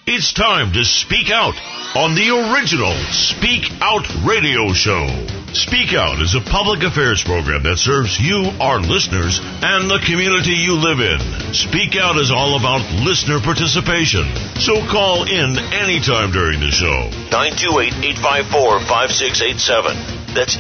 It's time to speak out on the original Speak Out radio show. Speak Out is a public affairs program that serves you, our listeners, and the community you live in. Speak Out is all about listener participation. So call in anytime during the show. 928-854-5687. That's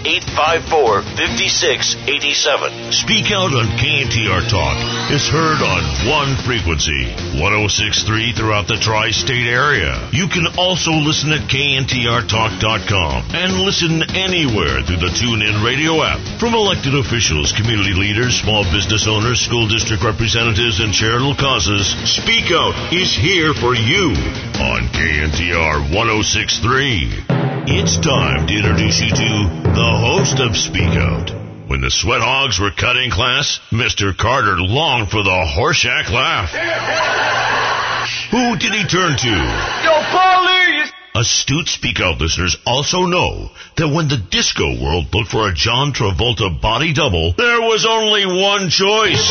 854-5687. Speak Out on KNTR Talk is heard on one frequency, 106.3 throughout the tri-state area. You can also listen at KNTRTalk.com and listen anywhere through the TuneIn radio app. From elected officials, community leaders, small business owners, school district representatives, and charitable causes, Speak Out is here for you on KNTR 106.3. It's time to introduce you to the host of Speak Out. When the Sweat Hogs were cutting class, Mr. Carter longed for the Horseshack laugh. Who did he turn to? Yo, police! Astute Speak Out listeners also know that when the disco world looked for a John Travolta body double, there was only one choice.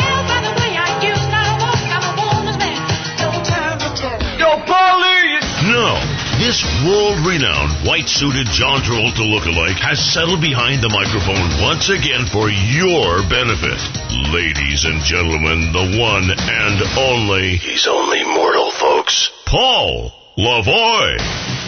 Yo, police! No. This world-renowned, white-suited John Travolta lookalike has settled behind the microphone once again for your benefit. Ladies and gentlemen, the one and only... He's only mortal, folks. Paul Lavoie.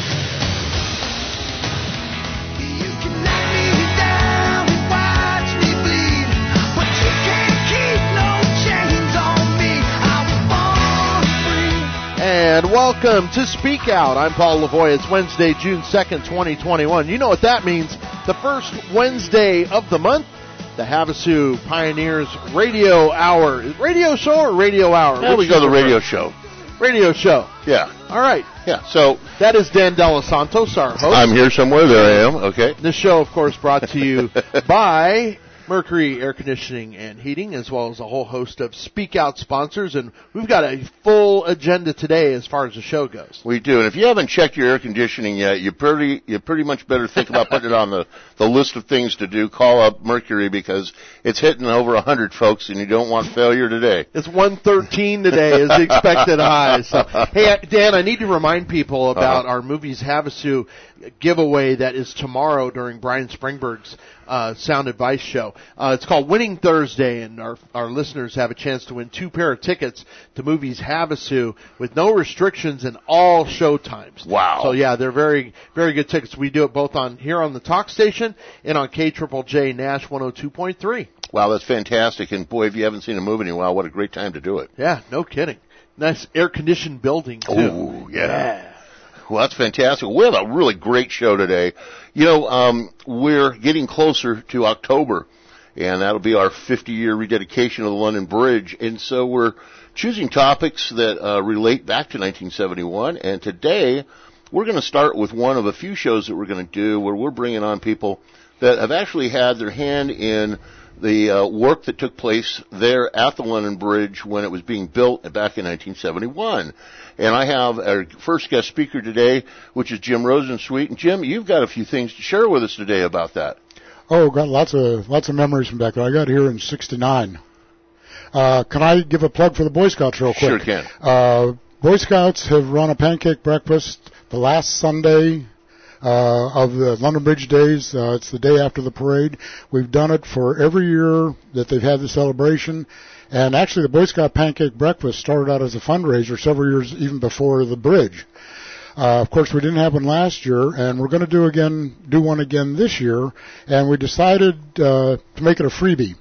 And welcome to Speak Out. I'm Paul Lavoie. It's Wednesday, June 2nd, 2021. You know what that means. The first Wednesday of the month, the Havasu Pioneers Radio Hour. Is radio show or radio hour? There we go, the radio show. Radio show. Yeah. All right. Yeah, so... That is Dan Dela Santos, our host. I'm here somewhere. There I am. Okay. This show, of course, brought to you by Mercury Air Conditioning and Heating, as well as a whole host of Speak Out sponsors. And we've got a full agenda today as far as the show goes. We do. And if you haven't checked your air conditioning yet, you pretty much better think about putting it on the list of things to do. Call up Mercury because it's hitting over 100, folks, and you don't want failure today. It's 113 today is the expected high. So, hey, Dan, I need to remind people about our Movies Havasu giveaway that is tomorrow during Brian Springberg's Sound Advice show. It's called Winning Thursday, and our listeners have a chance to win 2 pair of tickets to Movies Havasu with no restrictions and all show times. Wow. So, yeah, they're very, very good tickets. We do it both here on the talk station and on KJJJ Nash 102.3. Wow, that's fantastic. And, boy, if you haven't seen a movie in a while, what a great time to do it. Yeah, no kidding. Nice air-conditioned building, too. Oh, yeah. Well, that's fantastic. We have a really great show today. You know, we're getting closer to October, and that'll be our 50-year rededication of the London Bridge. And so we're choosing topics that relate back to 1971. And today we're going to start with one of a few shows that we're going to do where we're bringing on people that have actually had their hand in the work that took place there at the London Bridge when it was being built back in 1971. And I have our first guest speaker today, which is Jim Rosensweet. And Jim, you've got a few things to share with us today about that. Oh, got lots of memories from back there. I got here in '69. Can I give a plug for the Boy Scouts real quick? Sure can. Boy Scouts have run a pancake breakfast the last Sunday of the London Bridge Days. It's the day after the parade. We've done it for every year that they've had the celebration. And actually, the Boy Scout Pancake Breakfast started out as a fundraiser several years even before the bridge. Of course, we didn't have one last year, and we're going to do one again this year. And we decided to make it a freebie.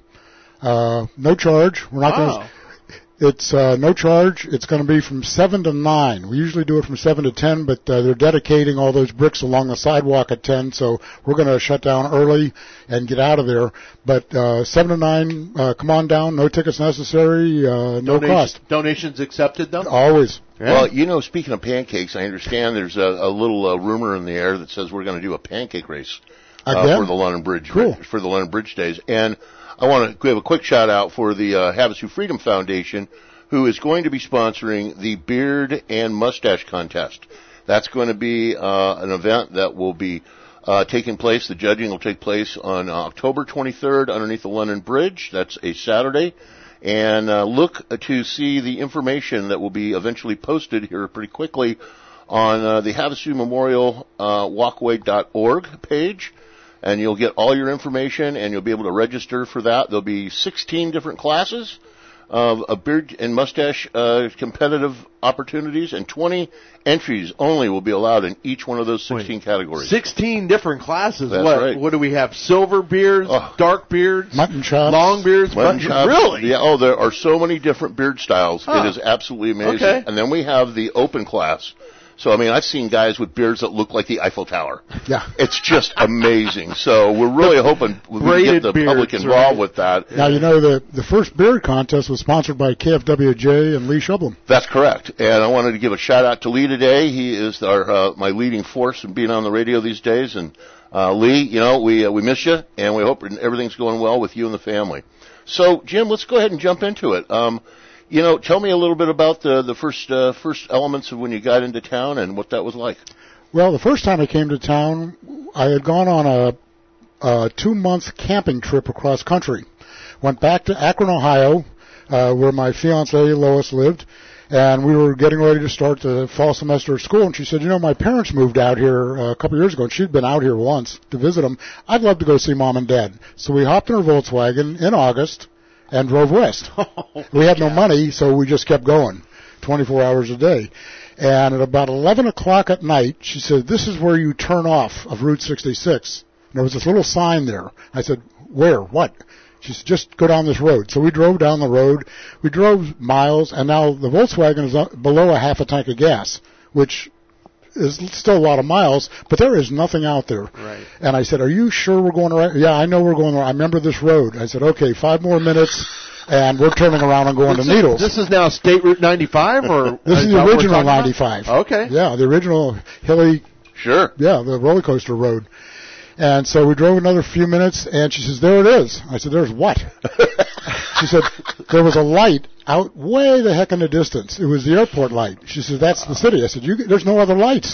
No charge. We're not going to... It's no charge. It's going to be from 7 to 9. We usually do it from 7 to 10, but they're dedicating all those bricks along the sidewalk at 10, so we're going to shut down early and get out of there. But 7 to 9, come on down. No tickets necessary. No cost. Donations accepted, though? Always. Yeah. Well, you know, speaking of pancakes, I understand there's a little rumor in the air that says we're going to do a pancake race for the London Bridge. Cool. For the London Bridge Days. And I want to give a quick shout out for the Havasu Freedom Foundation, who is going to be sponsoring the Beard and Mustache Contest. That's going to be an event that will be taking place. The judging will take place on October 23rd underneath the London Bridge. That's a Saturday. And look to see the information that will be eventually posted here pretty quickly on the Havasu Memorial Walkway.org page. And you'll get all your information, and you'll be able to register for that. There'll be 16 different classes of beard and mustache competitive opportunities, and 20 entries only will be allowed in each one of those 16 categories. 16 different classes. That's what? right. What do we have? Silver beards, dark beards, mutton chops, long beards, mutton chops. Really? Yeah. Oh, there are so many different beard styles. Huh. It is absolutely amazing. Okay. And then we have the open class. So, I mean, I've seen guys with beards that look like the Eiffel Tower. Yeah. It's just amazing. So we're really hoping we can get the public involved with that. Now, you know, the first beard contest was sponsored by KFWJ and Lee Shublin. That's correct. And I wanted to give a shout-out to Lee today. He is our my leading force in being on the radio these days. And Lee, you know, we miss you, and we hope everything's going well with you and the family. So, Jim, let's go ahead and jump into it. You know, tell me a little bit about the first elements of when you got into town and what that was like. Well, the first time I came to town, I had gone on a 2-month camping trip across country. Went back to Akron, Ohio, where my fiancée Lois lived, and we were getting ready to start the fall semester of school. And she said, "You know, my parents moved out here a couple of years ago, and she'd been out here once to visit them. I'd love to go see Mom and Dad." So we hopped in her Volkswagen in August and drove west. We had no money, so we just kept going 24 hours a day. And at about 11 o'clock at night, she said, "This is where you turn off of Route 66. And there was this little sign there. I said, "Where? What?" She said, "Just go down this road." So we drove down the road. We drove miles, and now the Volkswagen is below a half a tank of gas, which is still a lot of miles, but there is nothing out there. Right. And I said, "Are you sure we're going right?" "Yeah, I know we're going right. I remember this road." I said, "Okay, 5 more minutes, and we're turning around and going to Needles." This is now State Route 95, or This is the original 95. Okay. Yeah, the original hilly, Sure. yeah, the roller coaster road. And so we drove another few minutes, and she says, "There it is." I said, "There's what?" She said, "There was a light out way the heck in the distance. It was the airport light." She said, "That's the city." I said, "There's no other lights."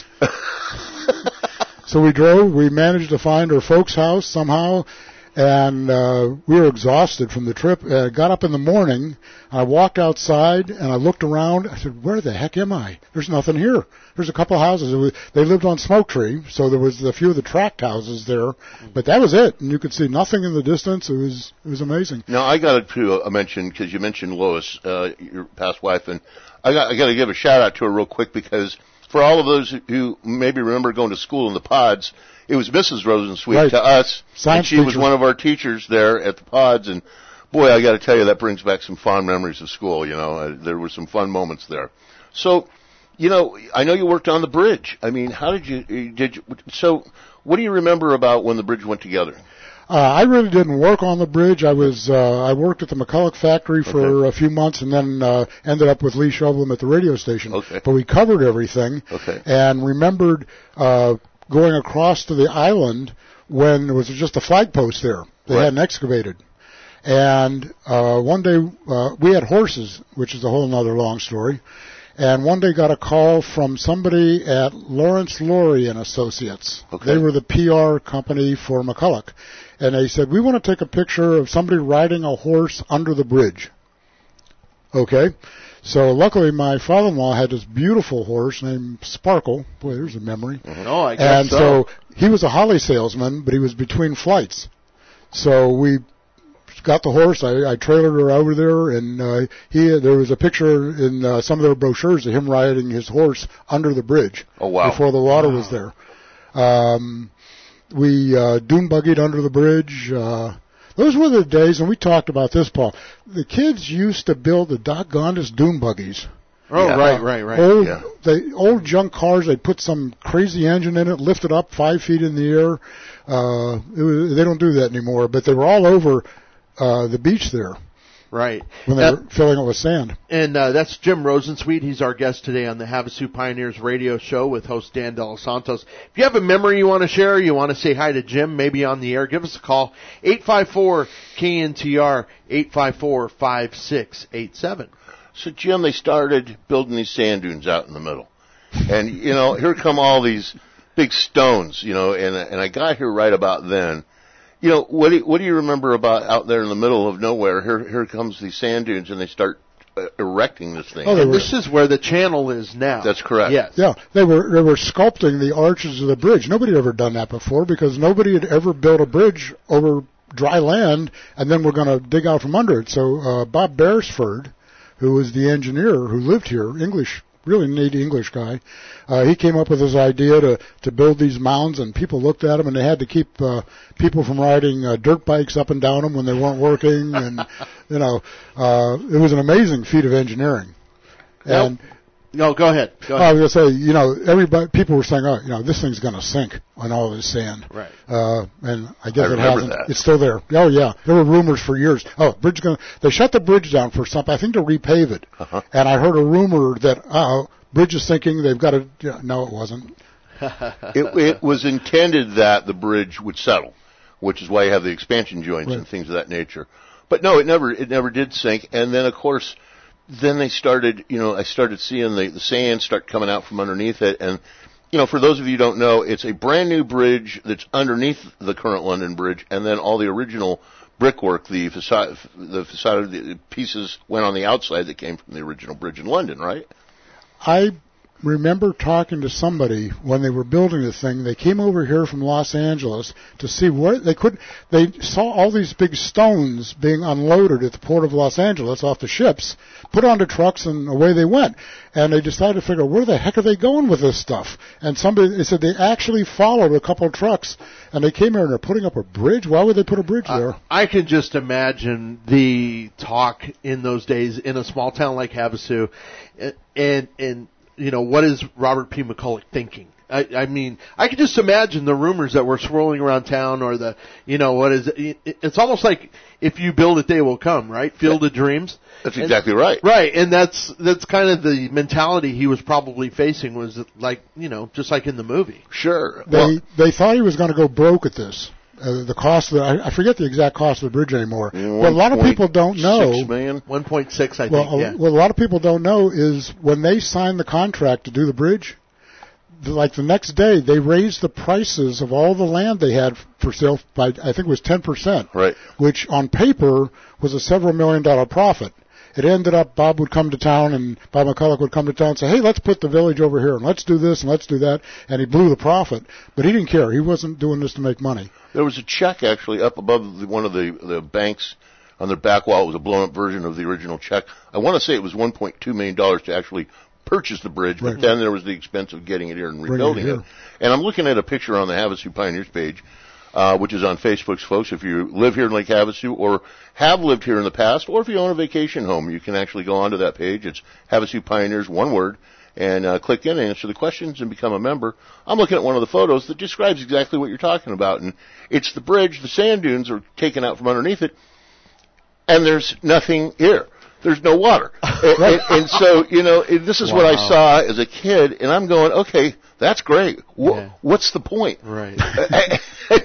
So we drove. We managed to find her folks' house somehow, and we were exhausted from the trip. Got up in the morning. I walked outside, and I looked around. I said, "Where the heck am I? There's nothing here." There's a couple of houses. They lived on Smoke Tree, so there was a few of the tract houses there, but that was it. And you could see nothing in the distance. It was amazing. Now, I got to mention, because you mentioned Lois, your past wife, and I got to give a shout-out to her real quick, because for all of those who maybe remember going to school in the pods, it was Mrs. Rosensweet Right. to us, Science and she was teacher. one of our teachers there at the pods, and boy, I got to tell you, that brings back some fond memories of school. You know, there were some fun moments there. So, you know, I know you worked on the bridge. I mean, how did you, so what do you remember about when the bridge went together? I really didn't work on the bridge. I worked at the McCulloch factory for a few months, and then ended up with Lee Shublin at the radio station. Okay. But we covered everything, and remembered going across to the island when there was just a flagpost there. They hadn't excavated. And one day we had horses, which is a whole other long story. And one day got a call from somebody at Lawrence Laurie and Associates. Okay. They were the PR company for McCulloch. And they said, "We want to take a picture of somebody riding a horse under the bridge." Okay. So luckily my father-in-law had this beautiful horse named Sparkle. Boy, there's a memory. Oh, I guess And so he was a Holly salesman, but he was between flights. So we got the horse. I trailered her over there, and there was a picture in some of their brochures of him riding his horse under the bridge. Oh, wow. Before the water was there. We dune buggied under the bridge. Those were the days, and we talked about this, Paul. The kids used to build the doggonest dune buggies. Oh, Yeah. right. Old junk cars. They'd put some crazy engine in it, lift it up 5 feet in the air. They don't do that anymore, but they were all over the beach there Right. when they were filling it with sand. And that's Jim Rosensweet. He's our guest today on the Havasu Pioneers radio show with host Dan De Los Santos. If you have a memory you want to share, you want to say hi to Jim, maybe on the air, give us a call, 854-KNTR, 854-5687. So, Jim, they started building these sand dunes out in the middle. And, you know, here come all these big stones, you know, and I got here right about then. You know, what do you remember about out there in the middle of nowhere? Here comes the sand dunes, and they start erecting this thing. And this is where the channel is now. That's correct. Yes. Yeah, they were sculpting the arches of the bridge. Nobody had ever done that before because nobody had ever built a bridge over dry land, and then we're going to dig out from under it. So Bob Beresford, who was the engineer who lived here, really neat English guy, he came up with this idea to build these mounds, and people looked at them, and they had to keep people from riding dirt bikes up and down them when they weren't working, and it was an amazing feat of engineering. And no, go ahead. I was going to say, people were saying, this thing's going to sink on all this sand. Right. And I guess it remember hasn't. that. It's still there. Oh, yeah. There were rumors for years. They shut the bridge down for something, I think to repave it. Uh-huh. And I heard a rumor that, bridge is sinking, they've got to, no, it wasn't. It was intended that the bridge would settle, which is why you have the expansion joints and things of that nature. But no, it never did sink. And then, of course, they started, I started seeing the sand start coming out from underneath it. And, for those of you who don't know, it's a brand new bridge that's underneath the current London Bridge, and then all the original brickwork, the facade, the pieces went on the outside that came from the original bridge in London, right? I remember talking to somebody when they were building the thing. They came over here from Los Angeles to see where they saw all these big stones being unloaded at the port of Los Angeles off the ships, put onto trucks, and away they went. And they decided to figure, where the heck are they going with this stuff? And they said they actually followed a couple of trucks, and they came here and they're putting up a bridge. Why would they put a bridge there? I can just imagine the talk in those days in a small town like Havasu, and what is Robert P. McCulloch thinking? I mean, I can just imagine the rumors that were swirling around town, or it's almost like if you build it, they will come, right? Field of Dreams. That's exactly right. Right, and that's kind of the mentality he was probably facing, was like, just like in the movie. Sure. They thought he was going to go broke at this. The cost of I forget the exact cost of the bridge anymore. But a lot of people don't know. 6 million? 1.6, I think. What a lot of people don't know is when they signed the contract to do the bridge, like the next day, they raised the prices of all the land they had for sale by, I think it was 10%. Right. Which on paper was a several $1 million profit. It ended up Bob would come to town, and Bob McCulloch would come to town and say, hey, let's put the village over here, and let's do this, and let's do that. And he blew the profit. But he didn't care. He wasn't doing this to make money. There was a check, actually, up above one of the banks on their back wall. It was a blown-up version of the original check. I want to say it was $1.2 million to actually purchase the bridge, but then there was the expense of getting it here and rebuilding it. And I'm looking at a picture on the Havasu Pioneers page, which is on Facebook, folks. If you live here in Lake Havasu or have lived here in the past, or if you own a vacation home, you can actually go onto that page. It's Havasu Pioneers, one word, and click in and answer the questions and become a member. I'm looking at one of the photos that describes exactly what you're talking about, and it's the bridge. The sand dunes are taken out from underneath it, and there's nothing here. There's no water. and so, this is what I saw as a kid, and I'm going, okay, that's great. What's the point? Right. I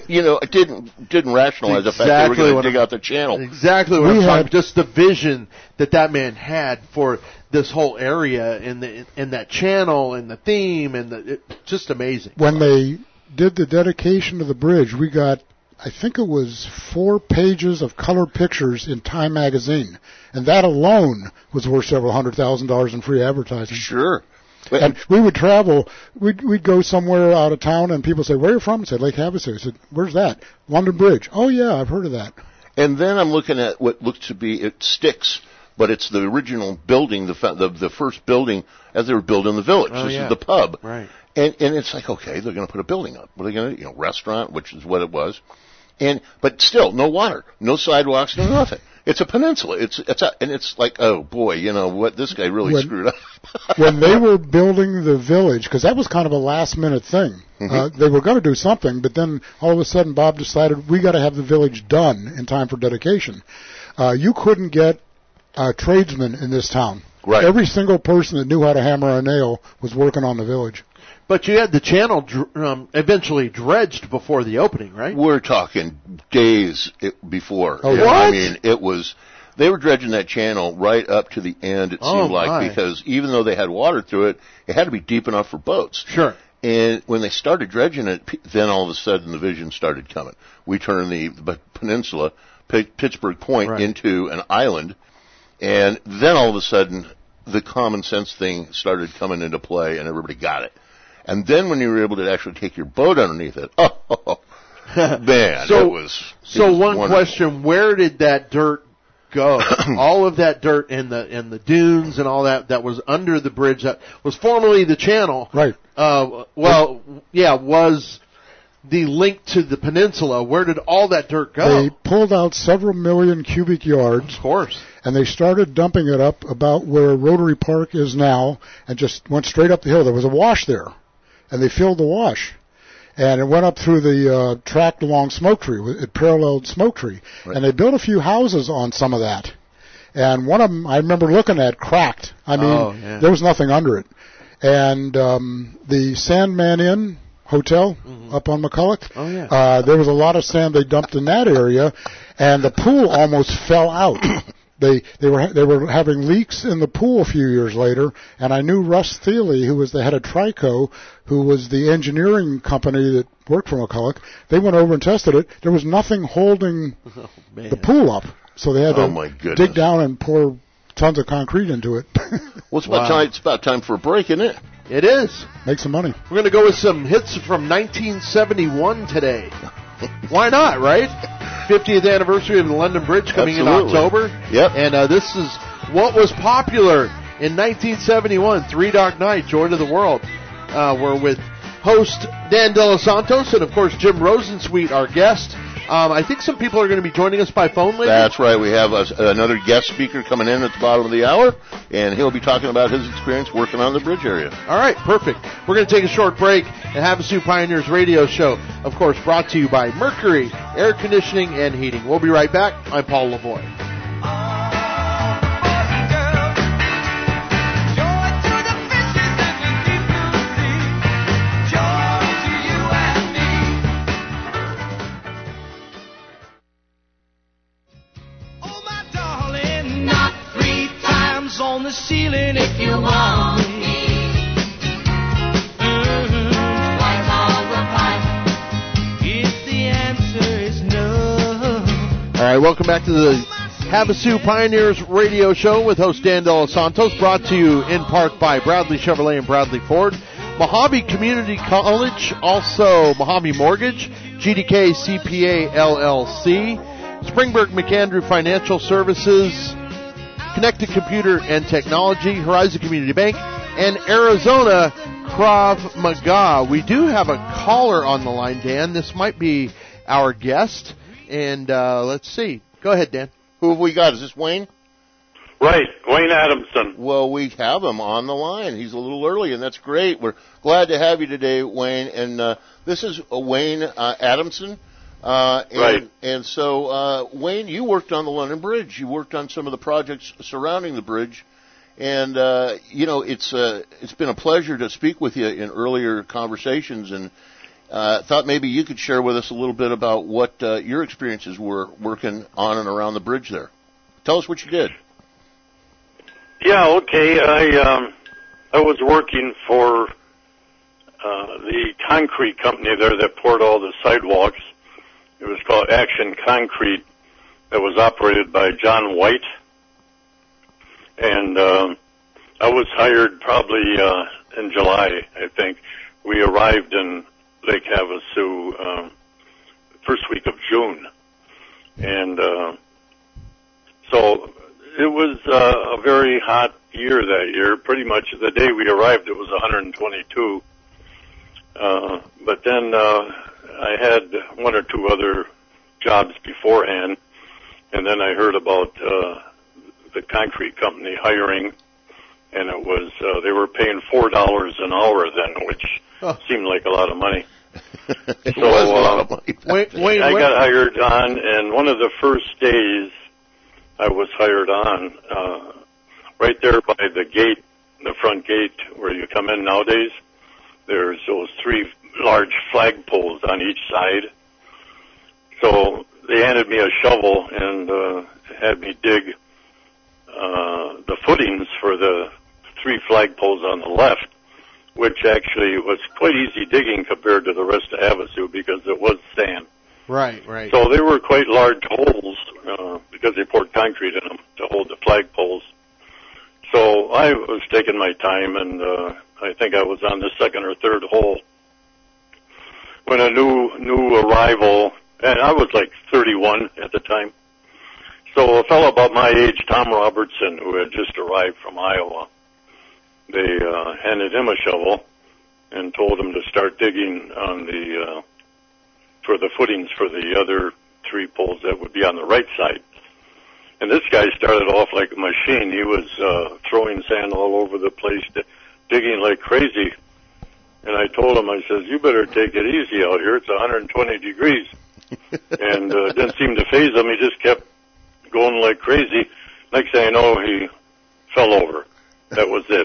didn't rationalize the fact that we're going to dig out the channel. Exactly what I'm talking. Just the vision that man had for this whole area and that channel and the theme and just amazing. When they did the dedication of the bridge, we got, I think it was 4 pages of color pictures in Time magazine, and that alone was worth several $100,000 in free advertising. Sure. And we would travel. We'd go somewhere out of town, and people say, "Where are you from?" I said, "Lake Havasu." I said, "Where's that?" London Bridge. Oh yeah, I've heard of that. And then I'm looking at what looks to be it sticks, but it's the original building, the first building as they were building the village. This is the pub, right? And it's like, okay, they're going to put a building up. What are they going to do? Restaurant, which is what it was. But still, no water, no sidewalks, no nothing. It's a peninsula. It's like, oh boy, what, this guy really screwed up. When they were building the village, because that was kind of a last minute thing. They were going to do something, but then all of a sudden Bob decided we got to have the village done in time for dedication. You couldn't get tradesmen in this town. Right. Every single person that knew how to hammer a nail was working on the village. But you had the channel eventually dredged before the opening, right? We're talking days before. Oh, what? I mean, they were dredging that channel right up to the end, it seemed like, because even though they had water through it, it had to be deep enough for boats. Sure. And when they started dredging it, then all of a sudden the vision started coming. We turned the peninsula, Pittsburgh Point, into an island, and then all of a sudden the common sense thing started coming into play, and everybody got it. And then when you were able to actually take your boat underneath it, man, so, it was one wonderful. question: where did that dirt go? All of that dirt and the dunes and all that was under the bridge that was formerly the channel. Right. Was the link to the peninsula. Where did all that dirt go? They pulled out several million cubic yards. Of course. And they started dumping it up about where Rotary Park is now and just went straight up the hill. There was a wash there, and they filled the wash. And it went up through the tract along Smoke Tree. It paralleled Smoke Tree. Right. And they built a few houses on some of that. And one of them, I remember looking at, cracked. I mean, there was nothing under it. And the Sandman Inn Hotel up on McCulloch, there was a lot of sand they dumped in that area, and the pool almost fell out. They were having leaks in the pool a few years later, and I knew Russ Thiele, who was the head of Trico, who was the engineering company that worked for McCulloch. They went over and tested it. There was nothing holding the pool up, so they had to dig down and pour tons of concrete into it. Well, it's about time for a break, isn't it? It is. Make some money. We're going to go with some hits from 1971 today. Why not, right? 50th anniversary of the London Bridge coming in October. Yep. And this is what was popular in 1971, Three Dog Night, Joy to the World. We're with host Dan De Los Santos and, of course, Jim Rosensweet, our guest. I think some people are going to be joining us by phone later. That's right. We have another guest speaker coming in at the bottom of the hour, and he'll be talking about his experience working on the bridge area. All right, perfect. We're going to take a short break and Havasu Pioneers radio show, of course, brought to you by Mercury Air Conditioning and Heating. We'll be right back. I'm Paul Lavoie. On the ceiling if you want me. Twice on the pipe. If the answer is no. All right, welcome back to the Havasu Pioneers radio show with host Dan De Los Santos, brought to you in part by Bradley Chevrolet and Bradley Ford, Mojave Community College, also Mojave Mortgage, GDK CPA LLC, Springburg McAndrew Financial Services, Connected Computer and Technology, Horizon Community Bank, and Arizona Krav Maga. We do have a caller on the line, Dan. This might be our guest. And let's see. Go ahead, Dan. Who have we got? Is this Wayne? Right, Wayne Adamson. Well, we have him on the line. He's a little early, and that's great. We're glad to have you today, Wayne. And this is Wayne Adamson. Right. And so, Wayne, you worked on the London Bridge. You worked on some of the projects surrounding the bridge. And, it's been a pleasure to speak with you in earlier conversations, and thought maybe you could share with us a little bit about what your experiences were working on and around the bridge there. Tell us what you did. Yeah, okay. I was working for the concrete company there that poured all the sidewalks. It was called Action Concrete. That was operated by John White. And I was hired probably in July, I think. We arrived in Lake Havasu first week of June. And so it was a very hot year that year. Pretty much the day we arrived, it was 122. But then I had one or two other jobs beforehand, and then I heard about the concrete company hiring, and it was they were paying $4 an hour then, which seemed like a lot of money. It was a lot of money. I got hired on, and one of the first days I was hired on, right there by the gate, the front gate where you come in nowadays, there's those three large flagpoles on each side. So they handed me a shovel and had me dig the footings for the three flagpoles on the left. which actually was quite easy digging compared to the rest of Havasu because it was sand. Right, right. So they were quite large holes because they poured concrete in them to hold the flagpoles. So I was taking my time, and I think I was on the second or third hole when a new arrival, and I was like 31 at the time. So a fellow about my age, Tom Robertson, who had just arrived from Iowa, they handed him a shovel and told him to start digging on the for the footings for the other 3 poles that would be on the right side. And this guy started off like a machine. He was throwing sand all over the place, digging like crazy. And I told him, I says, you better take it easy out here. It's 120 degrees. And it didn't seem to faze him. He just kept going like crazy. Next thing I know, he fell over. That was it.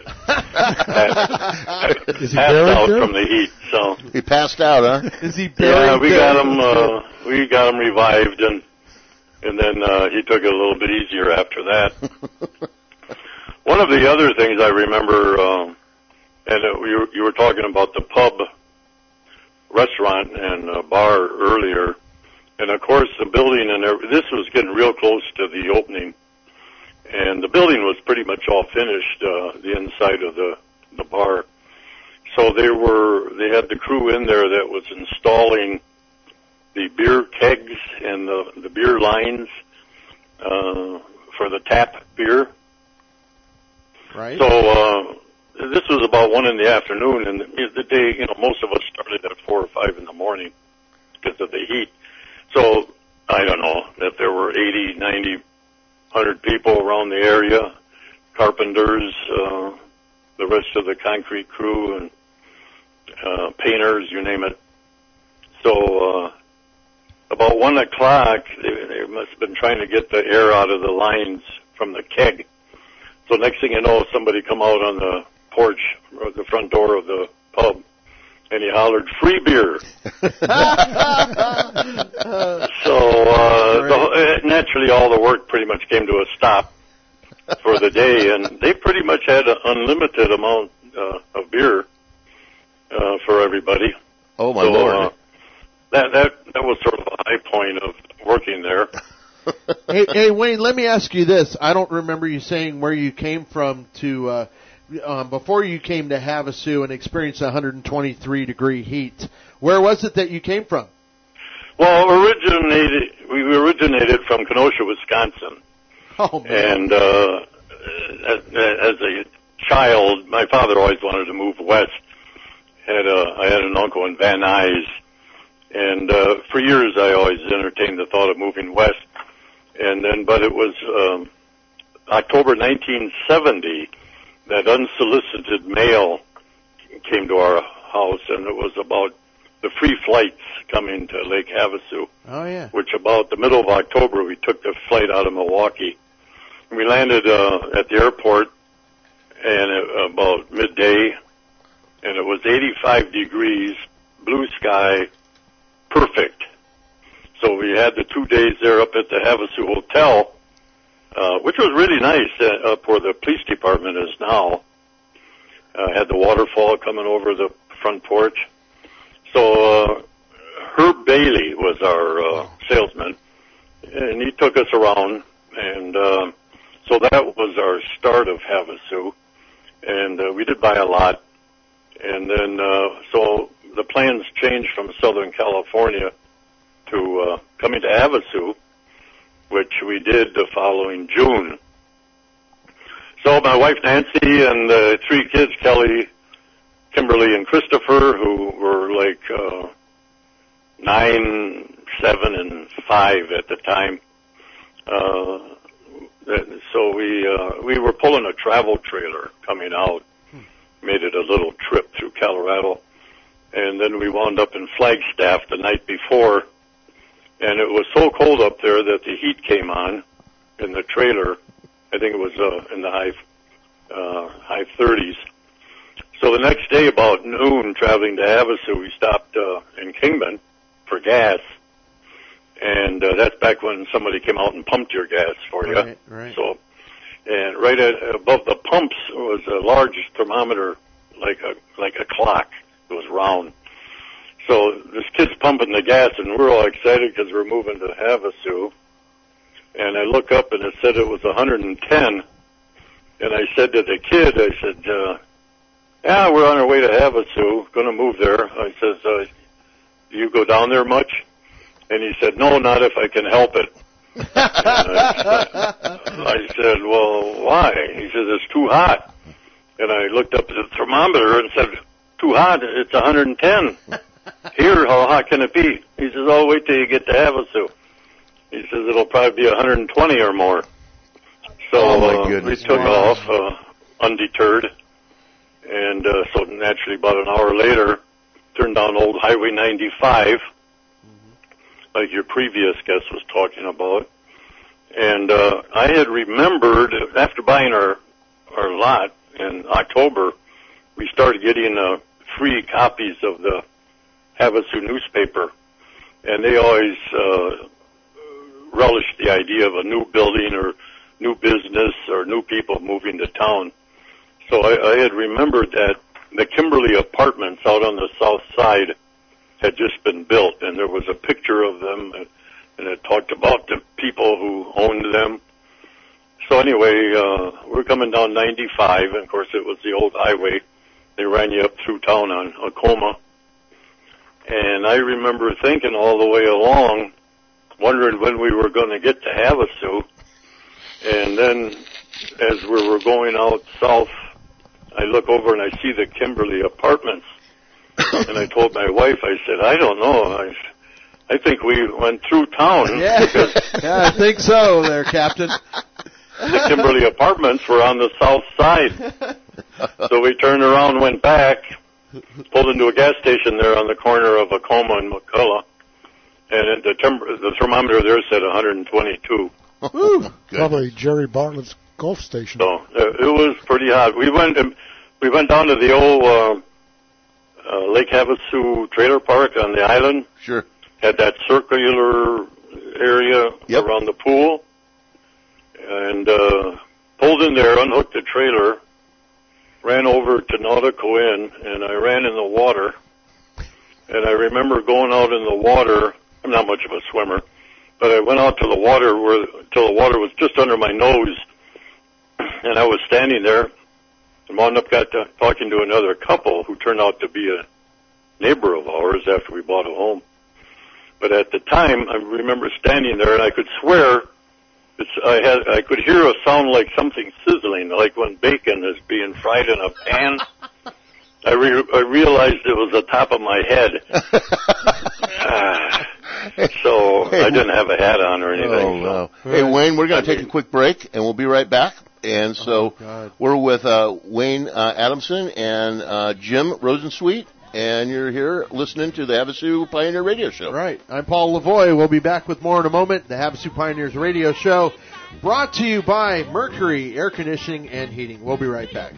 Is he passed buried out there? from the heat. So He passed out, huh? Is he buried? yeah, we there? got him. We got him revived, and then he took it a little bit easier after that. One of the other things I remember, you were talking about the pub, restaurant, and bar earlier, and of course the building and this was getting real close to the opening, and the building was pretty much all finished, the inside of the bar. So they had the crew in there that was installing the beer kegs and the beer lines for the tap beer. Right. So this was about 1 PM, and the day, most of us started at 4 or 5 in the morning because of the heat. So I don't know if there were 80, 90, 100 people around the area, carpenters, the rest of the concrete crew, and painters, you name it. So about 1 o'clock, they must have been trying to get the air out of the lines from the keg. So next thing you know, somebody come out on the porch or the front door of the pub, and he hollered, "Free beer!" Naturally, all the work pretty much came to a stop for the day, and they pretty much had an unlimited amount of beer for everybody. Oh, my Lord. That was sort of a high point of working there. Hey, Wayne, let me ask you this. I don't remember you saying where you came from to before you came to Havasu and experienced 123-degree heat. Where was it that you came from? Well, we originated from Kenosha, Wisconsin. Oh, man. And as a child, my father always wanted to move west. I had an uncle in Van Nuys, and for years I always entertained the thought of moving west. But it was October 1970 that unsolicited mail came to our house, and it was about the free flights coming to Lake Havasu. Oh, yeah. Which about the middle of October, we took the flight out of Milwaukee. And we landed at the airport and about midday, and it was 85 degrees, blue sky, perfect. So we had the 2 days there up at the Havasu Hotel, which was really nice, up where the police department is now. Had the waterfall coming over the front porch. So Herb Bailey was our salesman, and he took us around, and so that was our start of Havasu, and we did buy a lot, and then so the plans changed from Southern California to coming to Havasu, which we did the following June. So my wife Nancy and the 3 kids, Kelly, Kimberly, and Christopher, who were like 9, 7, and 5 at the time. So we were pulling a travel trailer coming out, made it a little trip through Colorado, and then we wound up in Flagstaff the night before, and it was so cold up there that the heat came on in the trailer. I think it was in the high 30s. So the next day, about noon, traveling to Havasu, we stopped in Kingman for gas, and that's back when somebody came out and pumped your gas for you. Right. So, and right above the pumps was a large thermometer like a clock. It was round. So this kid's pumping the gas, and we're all excited because we're moving to Havasu. And I look up, and it said it was 110. And I said to the kid, I said, yeah, we're on our way to Havasu, going to move there. I says, do you go down there much? And he said, no, not if I can help it. I said, well, why? He says, it's too hot. And I looked up at the thermometer and said, too hot, it's 110. Here, how hot can it be? He says, oh, wait till you get to Havasu. He says, it'll probably be 120 or more. So we took off undeterred. And so naturally about an hour later, turned down old Highway 95, like your previous guest was talking about. And I had remembered, after buying our lot in October, we started getting free copies of the Havasu newspaper. And they always relished the idea of a new building or new business or new people moving to town. So I had remembered that the Kimberly Apartments out on the south side had just been built, and there was a picture of them, and it talked about the people who owned them. So anyway, we're coming down 95, and of course it was the old highway. They ran you up through town on Acoma. And I remember thinking all the way along, wondering when we were going to get to Havasu. And then as we were going out south, I look over and I see the Kimberly Apartments. And I told my wife, I said, I don't know. I think we went through town. Yeah, I think so there, Captain. The Kimberly Apartments were on the south side. So we turned around, went back, pulled into a gas station there on the corner of Acoma and McCullough. And the thermometer there said 122. Ooh, probably Jerry Bartlett's Gulf Station. So it was pretty hot. We went down to the old Lake Havasu trailer park on the island. Sure. Had that circular area around the pool, and pulled in there, unhooked the trailer, ran over to Nautical Inn, and I ran in the water. And I remember going out in the water. I'm not much of a swimmer, but I went out to the water till the water was just under my nose. And I was standing there, and wound up talking to another couple who turned out to be a neighbor of ours after we bought a home. But at the time, I remember standing there, and I could swear I could hear a sound like something sizzling, like when bacon is being fried in a pan. I realized it was the top of my head. So I didn't have a hat on or anything. Oh, no. Hey, Wayne, we're going to take a quick break, and we'll be right back. And so we're with Wayne Adamson and Jim Rosensweet, and you're here listening to the Havasu Pioneer Radio Show. Right. I'm Paul Lavoie. We'll be back with more in a moment. The Havasu Pioneers Radio Show, brought to you by Mercury Air Conditioning and Heating. We'll be right back.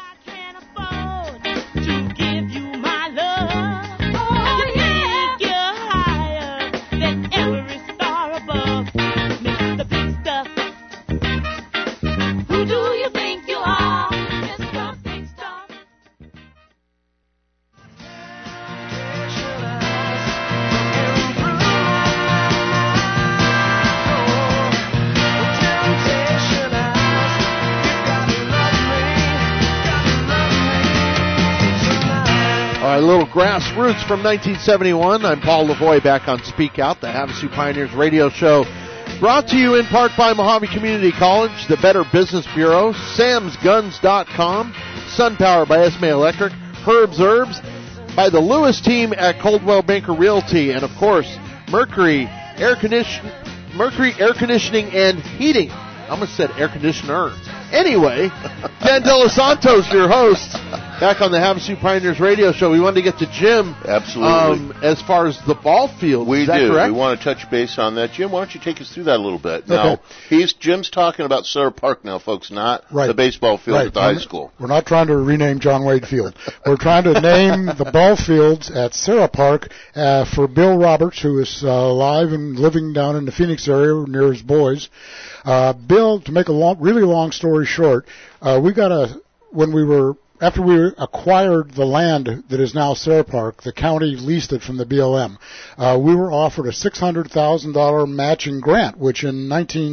A little grassroots from 1971. I'm Paul Lavoie, back on Speak Out, the Havasu Pioneers Radio Show, brought to you in part by Mojave Community College, the Better Business Bureau, samsguns.com, SunPower by Esme Electric, Herb's Herbs, by the Lewis team at Coldwell Banker Realty, and of course, Mercury Air Conditioning and Heating. I almost said air conditioner. Anyway, Dan De Los Santos, your host, back on the Havasu Pioneers Radio Show. We wanted to get to Jim. Absolutely. As far as the ball field. We Is that do. correct? We want to touch base on that. Jim, why don't you take us through that a little bit? Now, Jim's talking about Sarah Park now, folks, not the baseball field at the high school. We're not trying to rename John Wade Field. We're trying to name the ball fields at Sarah Park for Bill Roberts, who is alive and living down in the Phoenix area near his boys. Bill, to make a really long story short, when we were after we acquired the land that is now Sarah Park, the county leased it from the BLM. We were offered a $600,000 matching grant, which in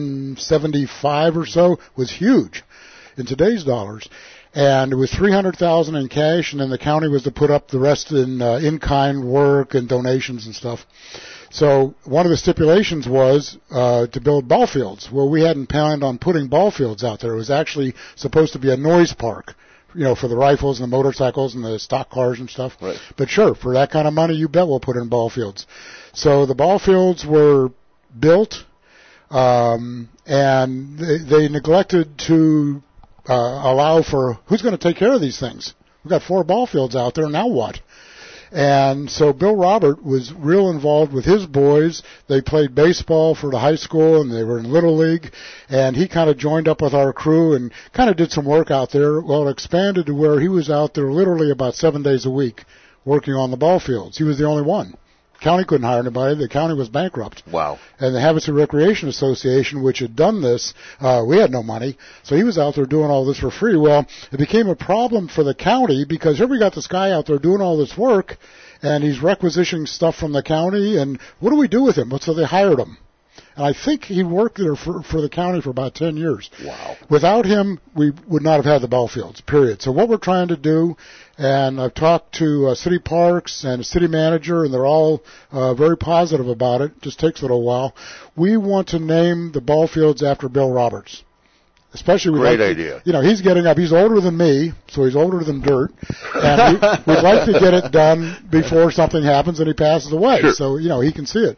1975 or so was huge in today's dollars. And it was $300,000 in cash, and then the county was to put up the rest in-kind work and donations and stuff. So one of the stipulations was to build ball fields. Well, we hadn't planned on putting ball fields out there. It was actually supposed to be a noise park, for the rifles and the motorcycles and the stock cars and stuff. Right. But sure, for that kind of money, you bet we'll put in ball fields. So the ball fields were built, and they neglected to allow for who's going to take care of these things. We've got 4 ball fields out there, now what? And so Bill Robert was real involved with his boys. They played baseball for the high school, and they were in Little League. And he kind of joined up with our crew and kind of did some work out there. Well, it expanded to where he was out there literally about 7 days a week working on the ball fields. He was the only one. The county couldn't hire anybody. The county was bankrupt. Wow. And the Havasu Recreation Association, which had done this, we had no money. So he was out there doing all this for free. Well, it became a problem for the county because here we got this guy out there doing all this work, and he's requisitioning stuff from the county, and what do we do with him? So they hired him. And I think he worked there for the county for about 10 years. Wow. Without him, we would not have had the ball fields, period. So what we're trying to do, and I've talked to city parks and a city manager, and they're all very positive about it. Just takes a little while. We want to name the ball fields after Bill Roberts. Especially, Great idea. He's getting up. He's older than me, so he's older than dirt. And we'd like to get it done before something happens and he passes away. Sure. So, he can see it.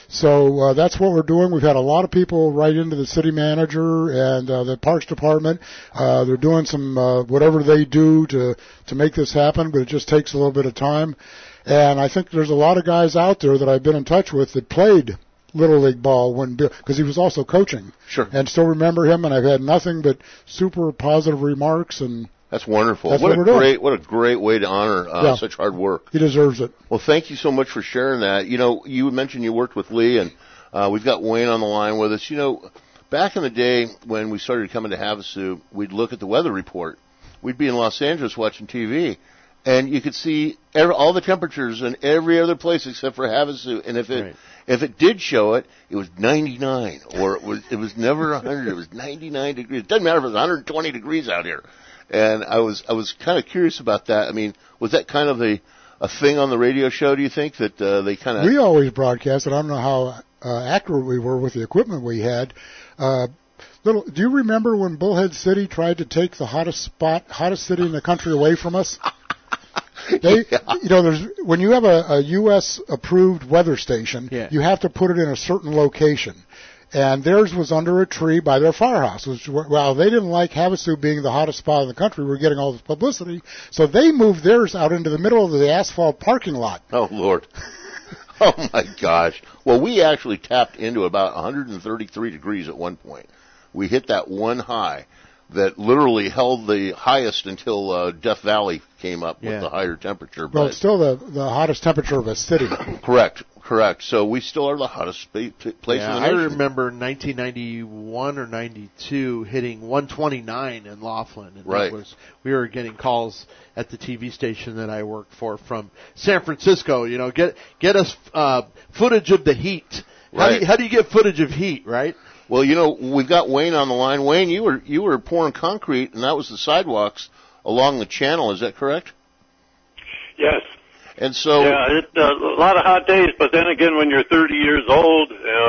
So that's what we're doing. We've had a lot of people write into the city manager and the Parks Department. They're doing some whatever they do to make this happen, but it just takes a little bit of time. And I think there's a lot of guys out there that I've been in touch with that played Little League ball because he was also coaching. Sure. And still remember him, and I've had nothing but super positive remarks, and that's wonderful. That's what a great way to honor such hard work. He deserves it. Well, thank you so much for sharing that. You mentioned you worked with Lee, and we've got Wayne on the line with us. Back in the day when we started coming to Havasu, we'd look at the weather report. We'd be in Los Angeles watching TV, and you could see all the temperatures in every other place except for Havasu. And if it did show it, it was 99, or it was never 100. It was 99 degrees. It doesn't matter if it was 120 degrees out here. And I was kind of curious about that. I mean, was that kind of a thing on the radio show? Do you think that they kind of? We always broadcast it. I don't know how accurate we were with the equipment we had. Do you remember when Bullhead City tried to take the hottest city in the country away from us? When you have a U.S. approved weather station, you have to put it in a certain location. And theirs was under a tree by their firehouse. They didn't like Havasu being the hottest spot in the country. We're getting all this publicity. So they moved theirs out into the middle of the asphalt parking lot. Oh, Lord. Oh, my gosh. Well, we actually tapped into about 133 degrees at one point. We hit that one high that literally held the highest until Death Valley came up with the higher temperature. Well, it's still the hottest temperature of a city. Correct. So we still are the hottest place in the nation. I remember 1991 or 92 hitting 129 in Laughlin. And right. We were getting calls at the TV station that I worked for from San Francisco. Get us footage of the heat. Right. How do you get footage of heat, right? Well, we've got Wayne on the line. Wayne, you were pouring concrete, and that was the sidewalks along the channel. Is that correct? Yes. And so, a lot of hot days. But then again, when you're 30 years old,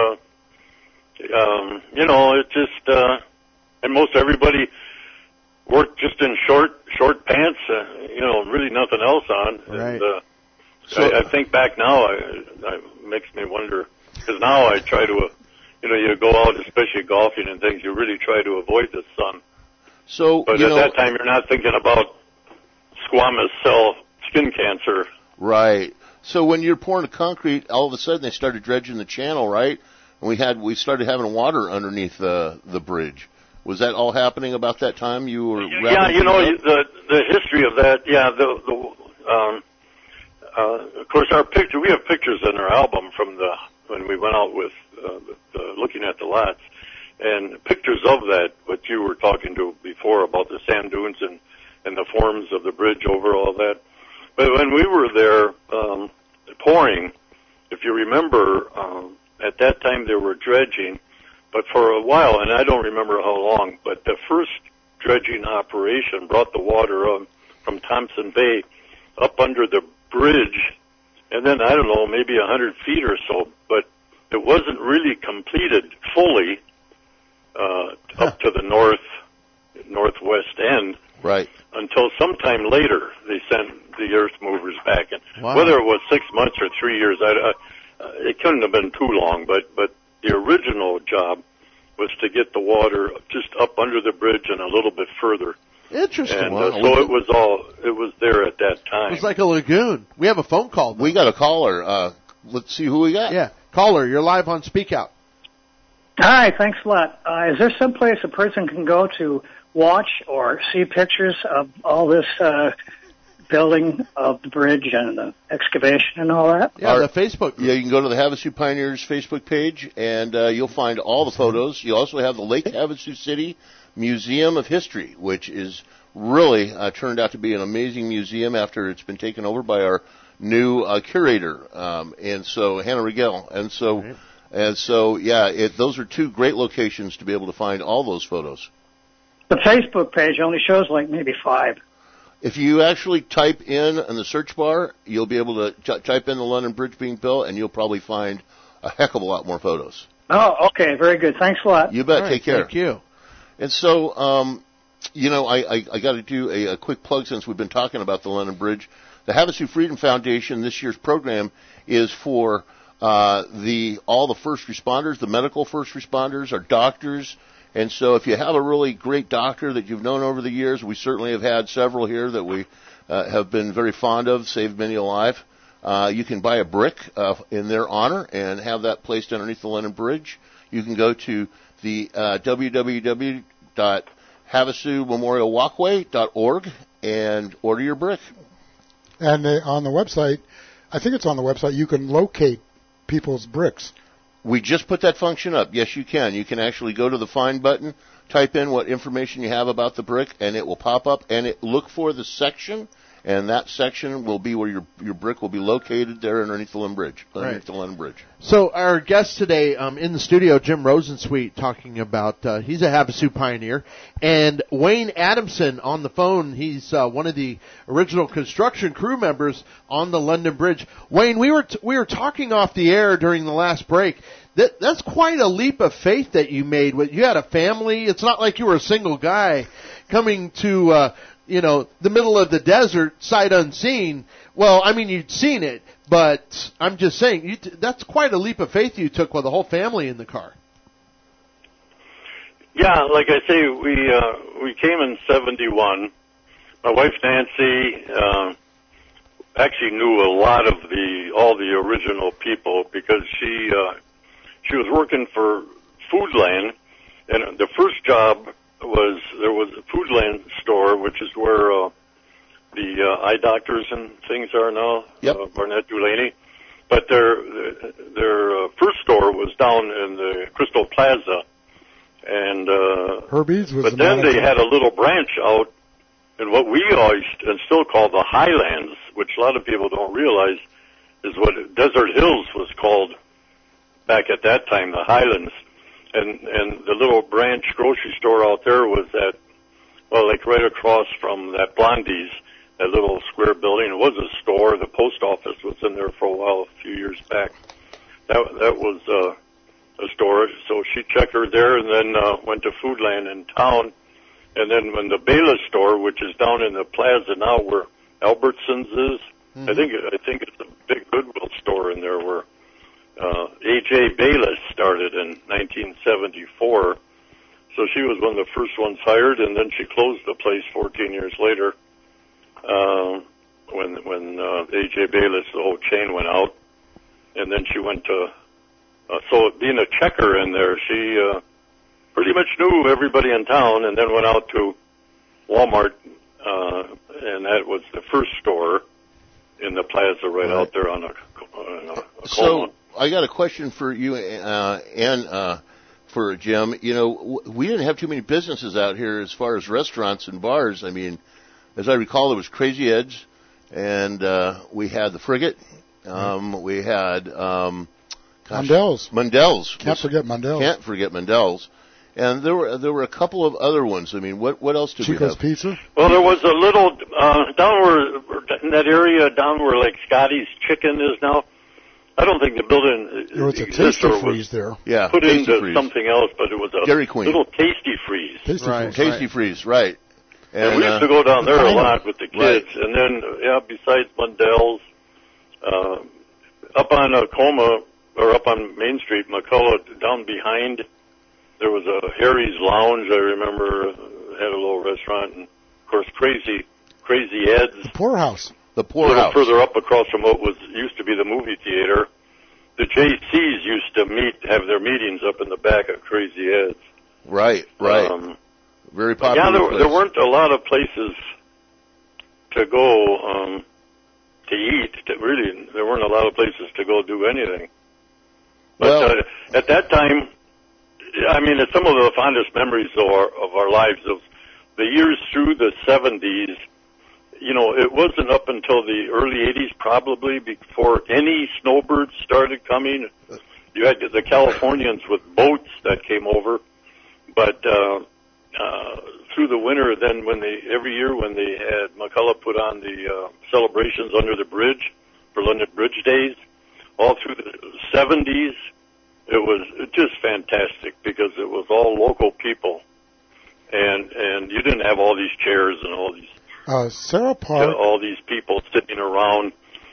it just and most everybody worked just in short pants. Really nothing else on. Right. And I think back now, it makes me wonder because now I try to. You go out, especially golfing and things, you really try to avoid the sun. So, but at that time, you're not thinking about squamous cell skin cancer. Right. So when you're pouring the concrete, all of a sudden they started dredging the channel, right? And we started having water underneath the bridge. Was that all happening about that time? You were the history of that. Yeah, of course, we have pictures in our album from when we went out with looking at the lots, and pictures of that, what you were talking to before about the sand dunes and and the forms of the bridge over all that. But when we were there pouring, if you remember, at that time they were dredging, but for a while, and I don't remember how long, but the first dredging operation brought the water from Thompson Bay up under the bridge, and then, I don't know, maybe 100 feet or so, but it wasn't really completed fully up to the northwest end. Right. Until sometime later, they sent the earth movers back. And Wow. whether it was 6 months or 3 years, it couldn't have been too long. But the original job was to get the water just up under the bridge and a little bit further. Interesting. And Wow. so it was there at that time. It was like a lagoon. We have a phone call. We got a caller. Let's see who we got. Yeah. Caller, you're live on Speak Out. Hi, thanks a lot. Is there some place a person can go to watch or see pictures of all this building of the bridge and the excavation and all that? Yeah, the Facebook group. Yeah, you can go to the Havasu Pioneers Facebook page, and you'll find all the photos. You also have the Lake Havasu City Museum of History, which is really turned out to be an amazing museum after it's been taken over by our new curator, and so Hannah Rigel. And so, yeah, those are two great locations to be able to find all those photos. The Facebook page only shows like maybe 5. If you actually type in the search bar, you'll be able to type in the London Bridge being built, and you'll probably find a heck of a lot more photos. Oh, okay, very good. Thanks a lot. You bet. All right, Take care. Thank you. And so, I got to do a quick plug since we've been talking about the London Bridge. The Havasu Freedom Foundation, this year's program, is for all the first responders, the medical first responders, our doctors. And so if you have a really great doctor that you've known over the years, we certainly have had several here that we have been very fond of, saved many a life. You can buy a brick in their honor and have that placed underneath the London Bridge. You can go to the www.havasumemorialwalkway.org and order your brick. And on the website, I think it's on the website, you can locate people's bricks. We just put that function up. Yes, you can. You can actually go to the Find button, type in what information you have about the brick, and it will pop up. And look for the section, and that section will be where your brick will be located there underneath the London Bridge. Underneath the London Bridge. So our guest today in the studio, Jim Rosensweet, talking about he's a Havasu pioneer, and Wayne Adamson on the phone. He's one of the original construction crew members on the London Bridge. Wayne, we were talking off the air during the last break. That's quite a leap of faith that you made. You had a family. It's not like you were a single guy coming to the middle of the desert, sight unseen. Well, I mean, you'd seen it, but I'm just saying, that's quite a leap of faith you took with the whole family in the car. Yeah, like I say, we came in 71. My wife Nancy actually knew a lot of all the original people because she was working for Foodland, and the first job there was a Foodland store, which is where the eye doctors and things are now. Yep. Barnett Dulaney. But their first store was down in the Crystal Plaza, and Herbie's was. But then they had a little branch out in what we always and still call the Highlands, which a lot of people don't realize is what Desert Hills was called back at that time, the Highlands. And the little branch grocery store out there was like right across from that Blondie's, that little square building. It was a store. The post office was in there for a while, a few years back. That was a store. So she checked her there and then went to Foodland in town. And then when the Bayless store, which is down in the plaza now where Albertsons is, I think it's a big Goodwill store in there where A.J. Bayless started in 1974. So she was one of the first ones hired, and then she closed the place 14 years later when A.J. Bayless, the whole chain went out. And then she went to, so being a checker in there, she pretty much knew everybody in town, and then went out to Walmart, and that was the first store in the plaza right out there on a So I got a question for you and for Jim. You know, we didn't have too many businesses out here as far as restaurants and bars. I mean, as I recall, there was Crazy Ed's, and we had the Frigate. We had Mundell's. Mundell's. Can't forget Mundell's. Can't forget Mundell's. And there were a couple of other ones. I mean, what else did Chico's we have? Pizza. Well, there was a little down where in that area down where like Scotty's Chicken is now. I don't think the building There was a exists Tasty or was Freeze there. Yeah, put Tasty into Freeze. something else, but it was a Dairy Queen. little Tasty Freeze. Tasty Right. Freeze. Tasty Freeze, right. And we used to go down there a Diner. lot with the kids. Right. And then, besides Mundell's, up on Coma, or up on Main Street, McCullough, down behind, there was a Harry's Lounge, I remember, had a little restaurant. And, of course, Crazy Ed's. Poorhouse. The A little Poorhouse. further up across from what used to be the movie theater. The JCs used to have their meetings up in the back of Crazy Ed's. Right. Very popular. Yeah, place. there weren't a lot of places to go to eat. Really, there weren't a lot of places to go do anything. But Well, at that time, I mean, it's some of the fondest memories of our lives of the years through the 70s. You know, it wasn't up until the early 80s probably before any snowbirds started coming. You had the Californians with boats that came over, but through the winter, then every year when they had McCullough put on the celebrations under the bridge for London Bridge Days, all through the 70s, it was just fantastic because it was all local people, and you didn't have all these chairs and all these Sarah Park. all these people sitting around.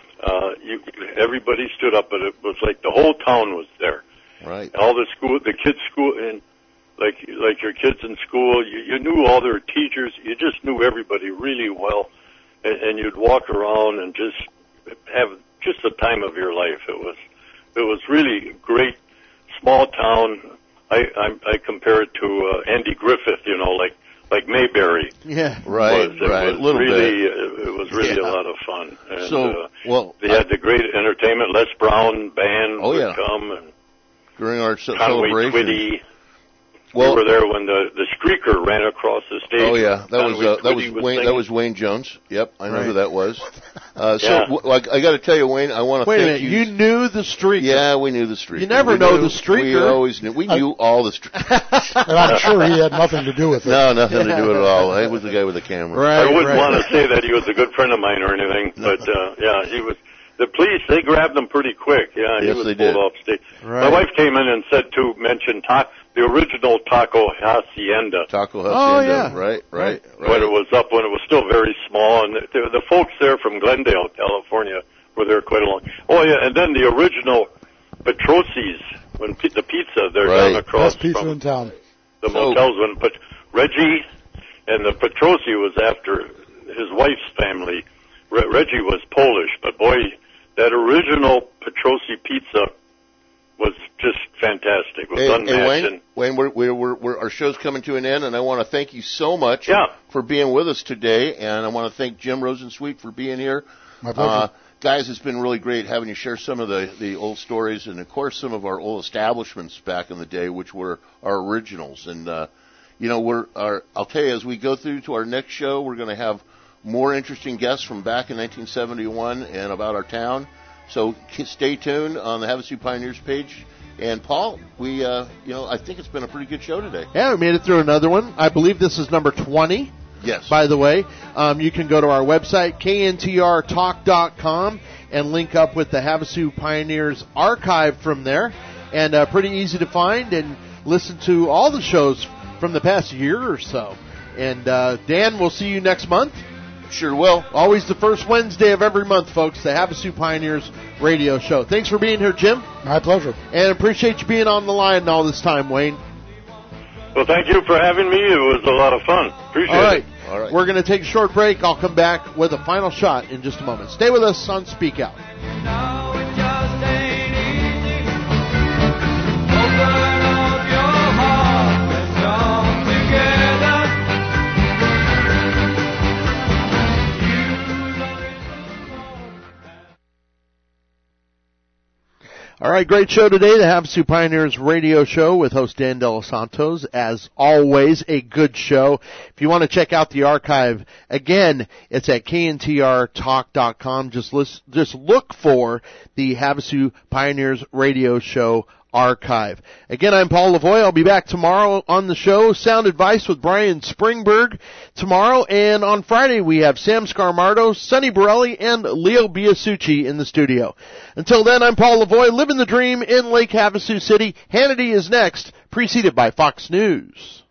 Everybody stood up, but it was like the whole town was there. right. All the kids' school, and like your kids in school, you knew all their teachers. You just knew everybody really well, and you'd walk around and just have just the time of your life. It was really great, small town. I compare it to Andy Griffith, you know, like Mayberry. Yeah. Right. It A was little really, bit. It was really Yeah. a lot of fun. And, So, they had the great entertainment. Les Brown band Oh, would yeah. come, and During our Conway celebration. Twitty. Well, we were there when the Streaker ran across the stage. oh yeah, that Conway was Twitty Wayne. singing. That was Wayne Jones. Yep, I know Right. who that was. Yeah. I got to tell you, Wayne, I want to Wait a thank minute. You knew the streaker. Yeah, we knew the streaker. You never We know knew- the streaker. We always knew. We knew all the streakers. And I'm sure he had nothing to do with it. No, nothing to do at all. It was the guy with the camera. Right. I wouldn't right. want to say that he was a good friend of mine or anything, but yeah, he was. The police, they grabbed him pretty quick. Yeah, he Yes, was they pulled did. off stage. Right. My wife came in and said to mention the original Taco Hacienda. Taco Oh, Hacienda. yeah. Right. When it was up, when it was still very small, and the folks there from Glendale, California, were there quite a long. Oh yeah, and then the original Petrosi's, when the pizza they're Right. down across Best pizza from in town. the So- motels. When Reggie and the Petrosi was after his wife's family. Reggie was Polish, but boy, that original Petrosi pizza was just fantastic. It was Hey, unmatched. Wayne, we're our show's coming to an end, and I want to thank you so much Yeah. for being with us today, and I want to thank Jim Rosensweet for being here. My pleasure. Guys, it's been really great having you share some of the old stories, and of course some of our old establishments back in the day, which were our originals. And I'll tell you, as we go through to our next show, we're going to have more interesting guests from back in 1971 and about our town. So stay tuned on the Havasu Pioneers page. And Paul, I think it's been a pretty good show today. Yeah, we made it through another one. I believe this is number 20. Yes. By the way, you can go to our website, kntrtalk.com, and link up with the Havasu Pioneers archive from there. And pretty easy to find, and listen to all the shows from the past year or so. And Dan, we'll see you next month. Sure will. Always the first Wednesday of every month, folks, the Havasu Pioneers radio show. Thanks for being here, Jim. My pleasure. And appreciate you being on the line all this time, Wayne. Well, thank you for having me. It was a lot of fun. Appreciate All right. it. All right. We're going to take a short break. I'll come back with a final shot in just a moment. Stay with us on Speak Out. No, it just ain't easy. Open up your heart, let's come together. All right, great show today, the Havasu Pioneers radio show with host Dan De Los Santos. As always, a good show. If you want to check out the archive, again, it's at kntrtalk.com. Just look for the Havasu Pioneers radio show archive. Again, I'm Paul Lavoie. I'll be back tomorrow on the show. Sound Advice with Brian Springberg tomorrow. And on Friday, we have Sam Scarmardo, Sonny Borelli, and Leo Biasucci in the studio. Until then, I'm Paul Lavoie, living the dream in Lake Havasu City. Hannity is next, preceded by Fox News.